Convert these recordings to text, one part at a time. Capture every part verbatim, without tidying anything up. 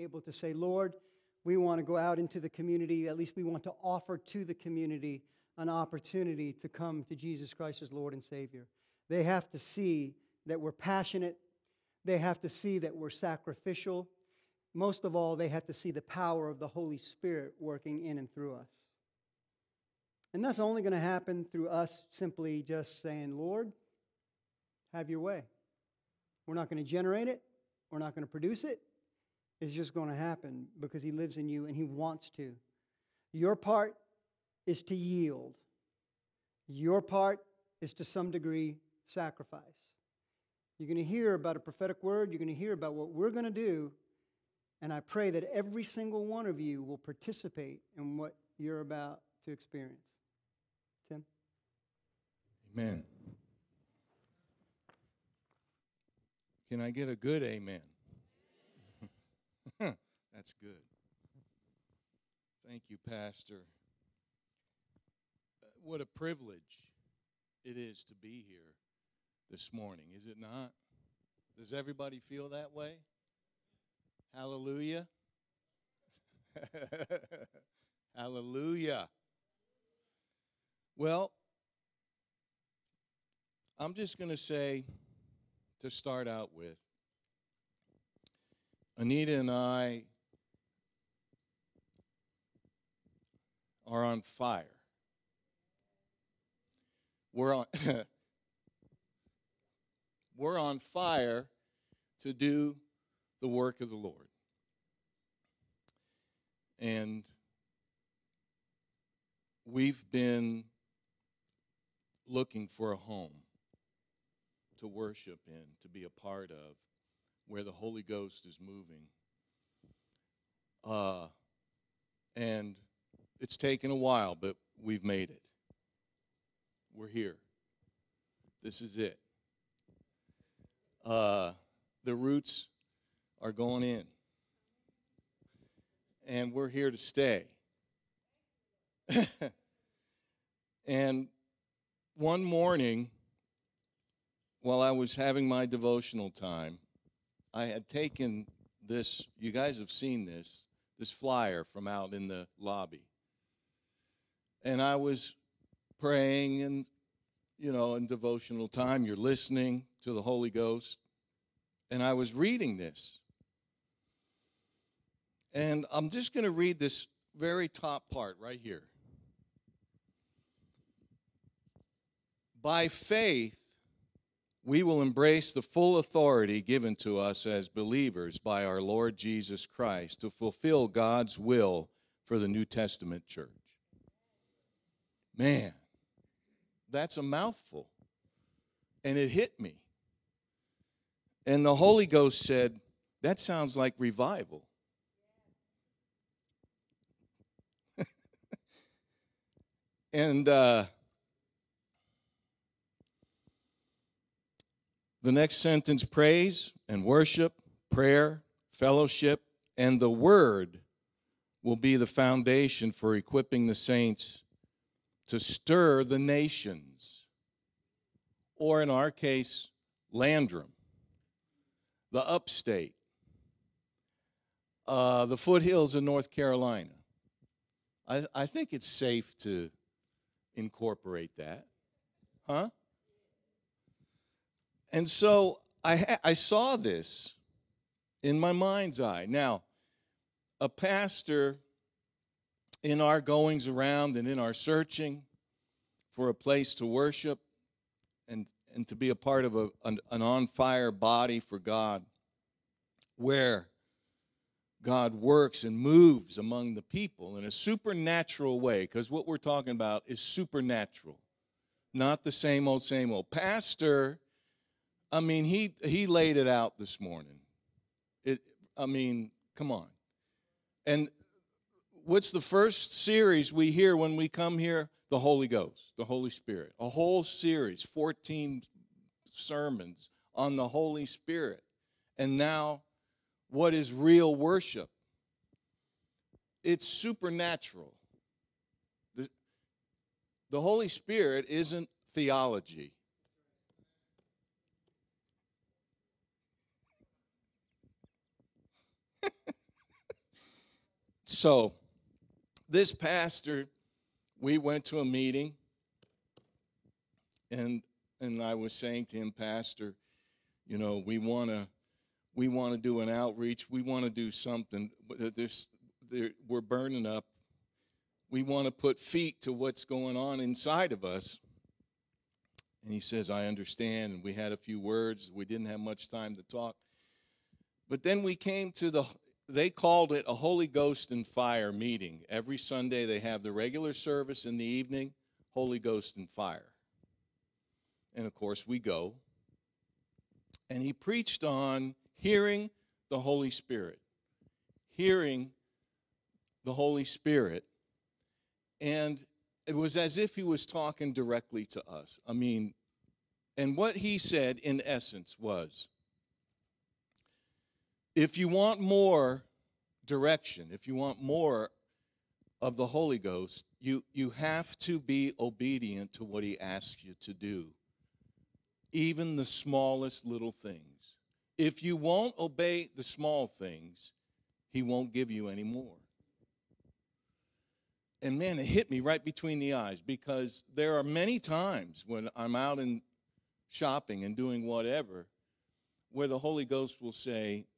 able to say, Lord, we want to go out into the community. At least we want to offer to the community an opportunity to come to Jesus Christ as Lord and Savior. They have to see that we're passionate. They have to see that we're sacrificial. Most of all, they have to see the power of the Holy Spirit working in and through us. And that's only going to happen through us simply just saying, Lord, have your way. We're not going to generate it. We're not going to produce it. It's just going to happen because He lives in you and He wants to. Your part is to yield. Your part is to some degree sacrifice. You're going to hear about a prophetic word. You're going to hear about what we're going to do. And I pray that every single one of you will participate in what you're about to experience. Tim? Amen. Can I get a good amen? That's good. Thank you, Pastor. Uh, what a privilege it is to be here this morning, is it not? Does everybody feel that way? Hallelujah. Hallelujah. Well, I'm just going to say, to start out with, Anita and I are on fire. We're on we're on fire to do the work of the Lord. And we've been looking for a home to worship in, to be a part of, where the Holy Ghost is moving. Uh, and it's taken a while, but we've made it. We're here. This is it. Uh, the roots are going in. And we're here to stay. And one morning, while I was having my devotional time, I had taken this, you guys have seen this, this flyer from out in the lobby. And I was praying and, you know, in devotional time, you're listening to the Holy Ghost. And I was reading this. And I'm just going to read this very top part right here. By faith, we will embrace the full authority given to us as believers by our Lord Jesus Christ to fulfill God's will for the New Testament church. Man, that's a mouthful. And it hit me. And the Holy Ghost said, that sounds like revival. and uh, the next sentence, praise and worship, prayer, fellowship, and the word will be the foundation for equipping the saints to stir the nations, or in our case, Landrum, the upstate, uh, the foothills of North Carolina. I, I think it's safe to incorporate that. Huh? And so I, ha- I saw this in my mind's eye. Now, a pastor, in our goings around and in our searching for a place to worship and, and to be a part of a, an, an on-fire body for God, where God works and moves among the people in a supernatural way, because what we're talking about is supernatural, not the same old, same old. Pastor, I mean, he, he laid it out this morning. It, I mean, come on. And what's the first series we hear when we come here? The Holy Ghost, the Holy Spirit. A whole series, fourteen sermons on the Holy Spirit. And now, what is real worship? It's supernatural. The, the Holy Spirit isn't theology. So this pastor, we went to a meeting, and and I was saying to him, Pastor, you know, we want to we want to do an outreach. We want to do something. There's, there, we're burning up. We want to put feet to what's going on inside of us. And he says, I understand. And we had a few words. We didn't have much time to talk. But then we came to the, they called it a Holy Ghost and Fire meeting. Every Sunday they have the regular service in the evening, Holy Ghost and Fire. And, of course, we go. And he preached on hearing the Holy Spirit. Hearing the Holy Spirit. And it was as if he was talking directly to us. I mean, and what he said in essence was, if you want more direction, if you want more of the Holy Ghost, you, you have to be obedient to what he asks you to do, even the smallest little things. If you won't obey the small things, he won't give you any more. And man, it hit me right between the eyes, because there are many times when I'm out in shopping and doing whatever where the Holy Ghost will say,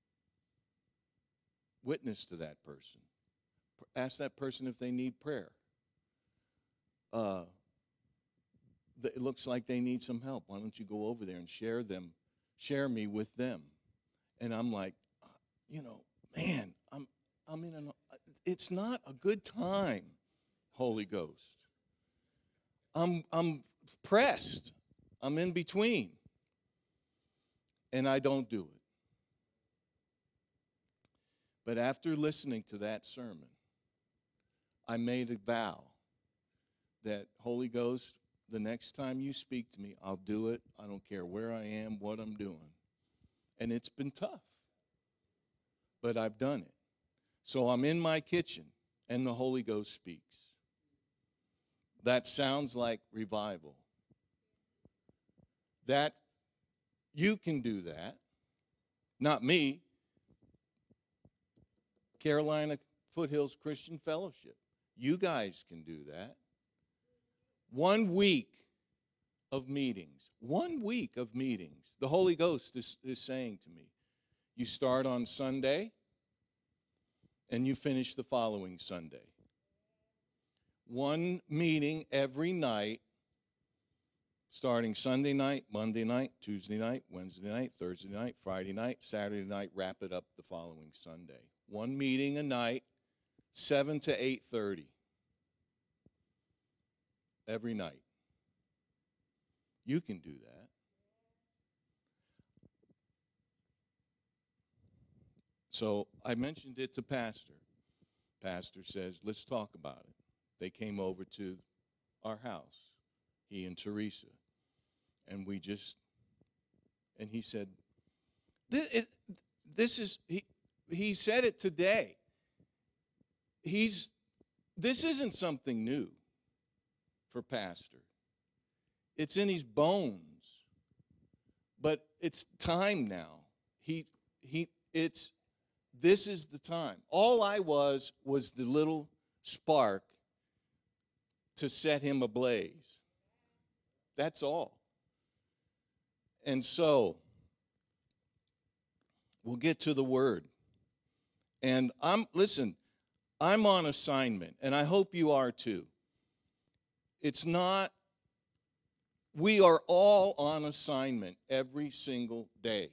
witness to that person. Ask that person if they need prayer. Uh, it looks like they need some help. Why don't you go over there and share them, share me with them? And I'm like, you know, man, I'm I'm in an, it's not a good time, Holy Ghost. I'm I'm pressed. I'm in between. And I don't do it. But after listening to that sermon, I made a vow that, Holy Ghost, the next time you speak to me, I'll do it. I don't care where I am, what I'm doing. And it's been tough. But I've done it. So I'm in my kitchen, and the Holy Ghost speaks. That sounds like revival. That you can do that. Not me. Carolina Foothills Christian Fellowship. You guys can do that. One week of meetings. One week of meetings. The Holy Ghost is, is saying to me, you start on Sunday, and you finish the following Sunday. One meeting every night, starting Sunday night, Monday night, Tuesday night, Wednesday night, Thursday night, Friday night, Saturday night, wrap it up the following Sunday. One meeting a night, seven to eight thirty. Every night. You can do that. So I mentioned it to Pastor. Pastor says, let's talk about it. They came over to our house, he and Teresa. And we just, and he said, this, it, this is, he, he said it today. He's, this isn't something new for Pastor. It's in his bones. But it's time now. He, he, it's, this is the time. All I was was the little spark to set him ablaze. That's all. And so, we'll get to the word. And I'm, listen, I'm on assignment, and I hope you are too. It's not, we are all on assignment every single day.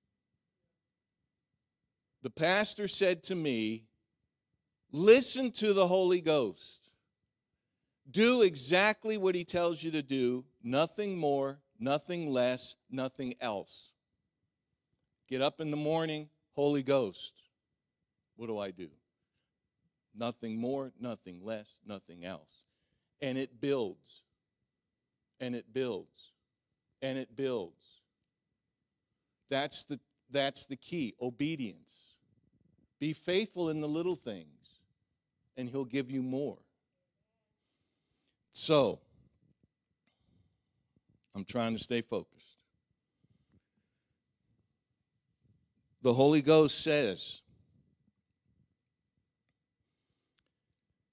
The pastor said to me, listen to the Holy Ghost. Do exactly what he tells you to do, nothing more, nothing less, nothing else. Get up in the morning, Holy Ghost. What do I do? Nothing more, nothing less, nothing else. And it builds, and it builds, and it builds. That's the, that's the key, obedience. Be faithful in the little things, and he'll give you more. So, I'm trying to stay focused. The Holy Ghost says,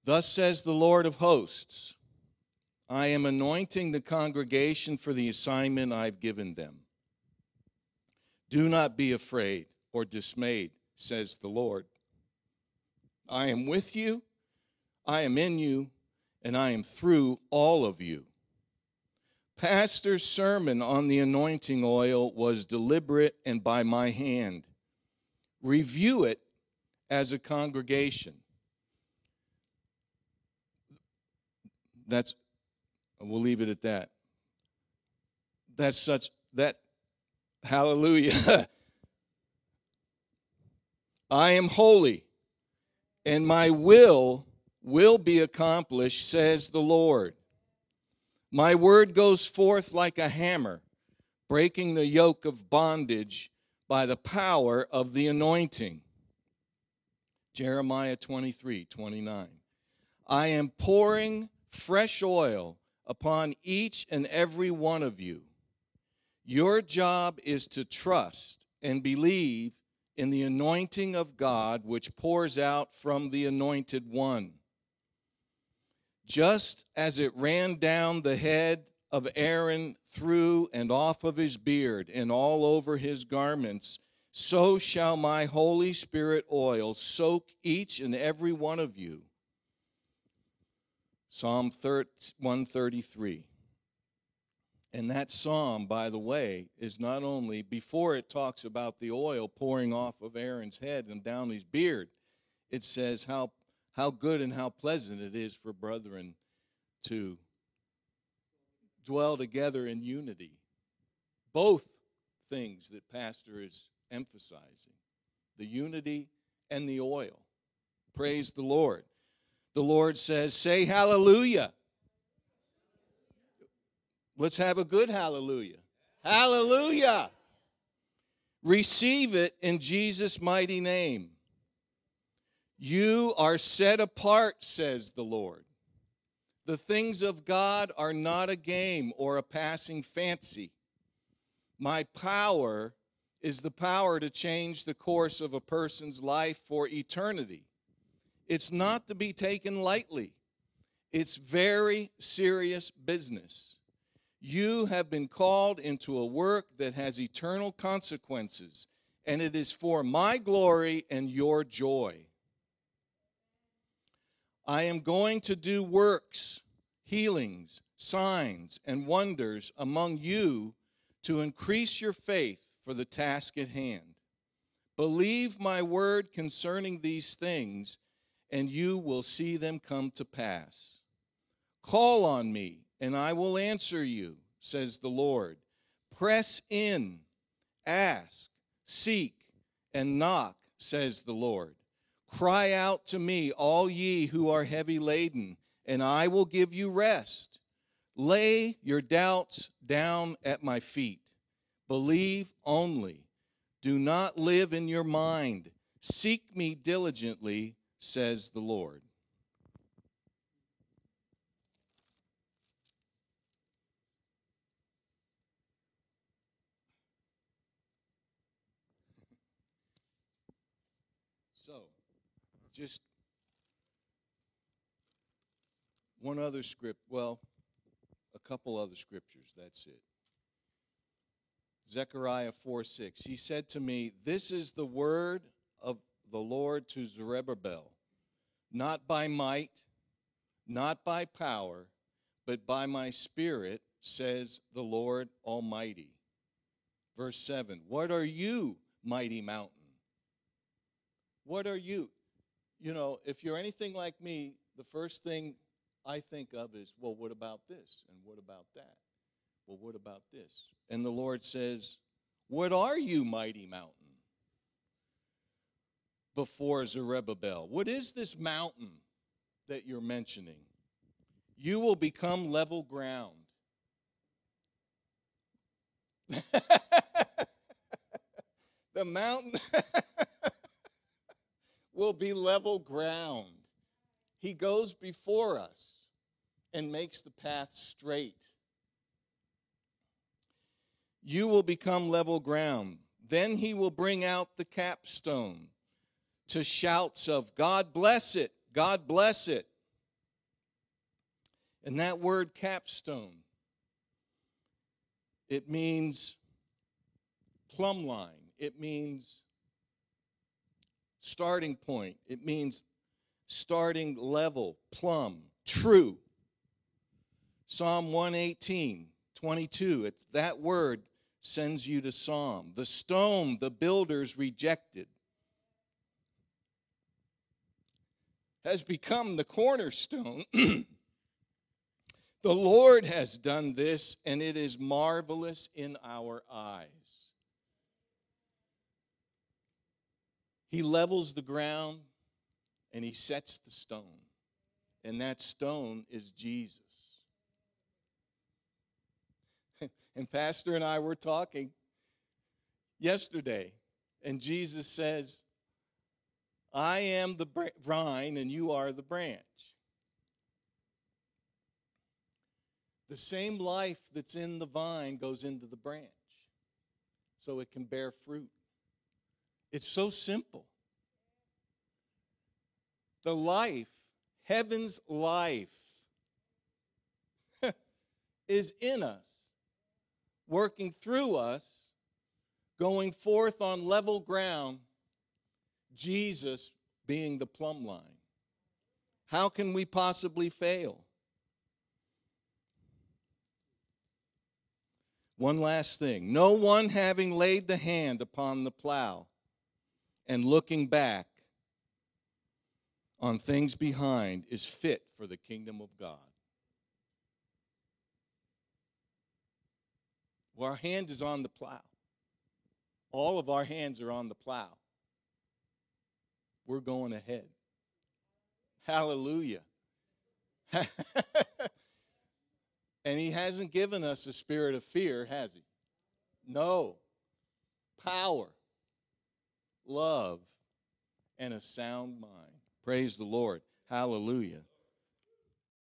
Thus says the Lord of hosts, I am anointing the congregation for the assignment I've given them. Do not be afraid or dismayed, says the Lord. I am with you, I am in you, and I am through all of you. Pastor's sermon on the anointing oil was deliberate and by my hand. Review it as a congregation. That's, we'll leave it at that. That's such, that, hallelujah. I am holy, and my will will be accomplished, says the Lord. My word goes forth like a hammer, breaking the yoke of bondage by the power of the anointing. Jeremiah twenty-three twenty-nine. I am pouring fresh oil upon each and every one of you. Your job is to trust and believe in the anointing of God, which pours out from the anointed one. Just as it ran down the head of Aaron through and off of his beard and all over his garments, so shall my Holy Spirit oil soak each and every one of you. Psalm one thirty-three. And that psalm, by the way, is not only, before it talks about the oil pouring off of Aaron's head and down his beard, it says how, how good and how pleasant it is for brethren to dwell together in unity. Both things that Pastor is emphasizing, the unity and the oil. Praise the Lord. The Lord says, say hallelujah. Let's have a good hallelujah. Hallelujah. Receive it in Jesus' mighty name. You are set apart, says the Lord. The things of God are not a game or a passing fancy. My power is the power to change the course of a person's life for eternity. It's not to be taken lightly. It's very serious business. You have been called into a work that has eternal consequences, and it is for my glory and your joy. I am going to do works, healings, signs, and wonders among you to increase your faith for the task at hand. Believe my word concerning these things, and you will see them come to pass. Call on me, and I will answer you, says the Lord. Press in, ask, seek, and knock, says the Lord. Cry out to me, all ye who are heavy laden, and I will give you rest. Lay your doubts down at my feet. Believe only. Do not live in your mind. Seek me diligently, says the Lord. So, just one other script, well, a couple other scriptures, that's it. Zechariah four six. He said to me, this is the word of the Lord to Zerubbabel, not by might, not by power, but by my Spirit, says the Lord Almighty. Verse seven. What are you, mighty mountain? What are you? You know, if you're anything like me, the first thing I think of is, well, what about this? And what about that? Well, what about this? And the Lord says, what are you, mighty mountain? Before Zerubbabel. What is this mountain that you're mentioning? You will become level ground. The mountain will be level ground. He goes before us and makes the path straight. You will become level ground. Then he will bring out the capstone to shouts of, God bless it, God bless it. And that word capstone, it means plumb line. It means starting point. It means starting level, plumb, true. Psalm one eighteen, twenty-two, it, that word sends you to Psalm. The stone the builders rejected has become the cornerstone. The Lord has done this, and it is marvelous in our eyes. He levels the ground, and he sets the stone. And that stone is Jesus. And Pastor and I were talking yesterday, and Jesus says, I am the vine, and you are the branch. The same life that's in the vine goes into the branch so it can bear fruit. It's so simple. The life, heaven's life, is in us, working through us, going forth on level ground, Jesus being the plumb line. How can we possibly fail? One last thing. No one having laid the hand upon the plow and looking back on things behind is fit for the kingdom of God. Well, our hand is on the plow. All of our hands are on the plow. We're going ahead. Hallelujah. And he hasn't given us a spirit of fear, has he? No. Power, love, and a sound mind. Praise the Lord. Hallelujah.